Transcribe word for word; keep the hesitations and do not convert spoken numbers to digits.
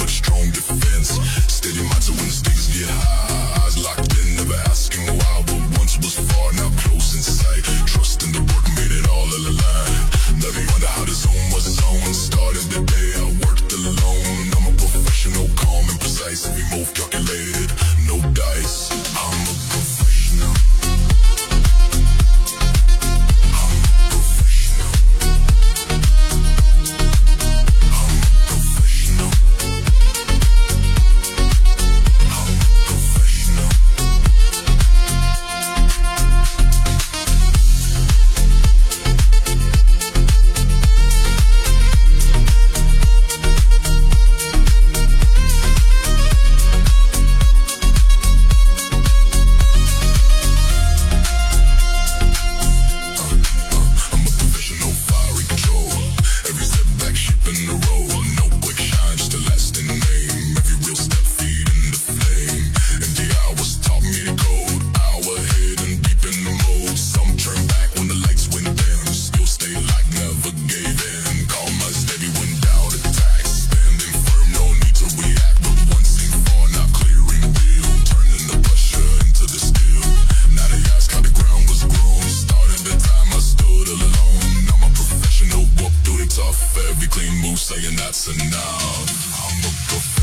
but a strong defense. Steady mind so when the stakes get high, eyes locked in, never asking why. What once was far, now close in sight. Trust in the work made it all align. Never wonder how the zone was zone. Started the day I worked alone. I'm a professional, calm and precise. Every move calculated, no dice. I'm a professional. Saying that's enough. I'm a professional.